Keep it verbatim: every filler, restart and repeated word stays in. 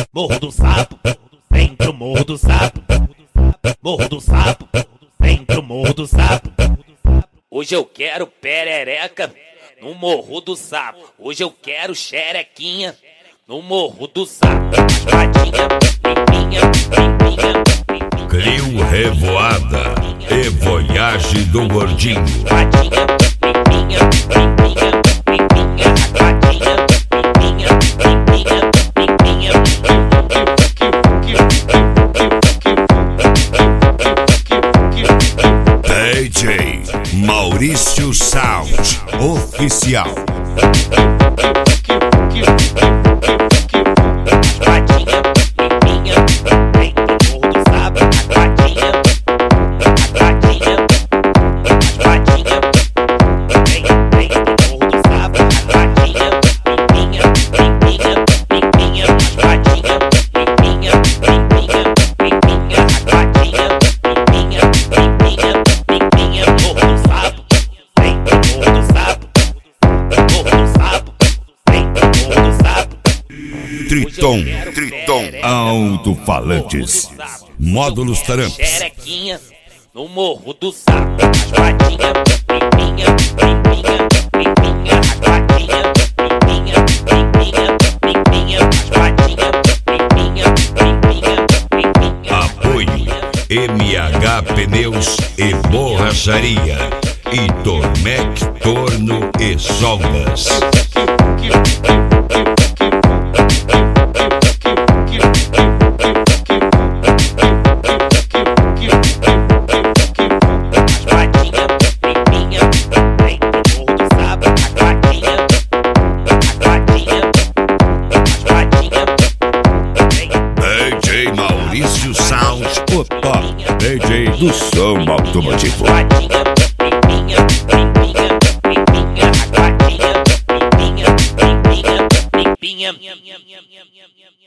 Morro do Sapo, sempre o Morro do Sapo. Morro do Sapo, sempre o Morro do Sapo. Hoje eu quero perereca no Morro do Sapo. Hoje eu quero xerequinha no Morro do Sapo. Espadinha, limpinha, limpinha, limpinha. Crio Revoada e Voyage do Gordinho. Espadinha, limpinha, limpinha, limpinha. Espadinha, limpinha, limpinha, limpinha. D J Maurício Sound Oficial. Espadinha, limpinha, vem do Morro do Sapo. Espadinha, espadinha, espadinha, vem, vem do Morro do Sapo. Espadinha, limpinha, limpinha, limpinha. Espadinha, limpinha, limpinha, limpinha. Espadinha, limpinha, limpinha, limpinha. Morro do Sapo, vem do Morro do Sapo. Morro do Sapo, vem do Morro do Sapo. Triton, Triton Alto-Falantes, Módulos Taramps. Xerequinha no Morro do Sapo. Espadinha, limpinha, limpinha, limpinha. Espadinha, limpinha, limpinha, limpinha. Espadinha, limpinha, limpinha, limpinha. Apoio M H Pneus e Borracharia e Tormec Torno e Soldas. Espadinha, limpinha, vem do Morro do Sapo. Espadinha, espadinha, espadinha, vem. D J Maurício Sound, o top D J do som automotivo. Espadinha, limpinha, limpinha, limpinha. Espadinha, limpinha, limpinha, limpinha.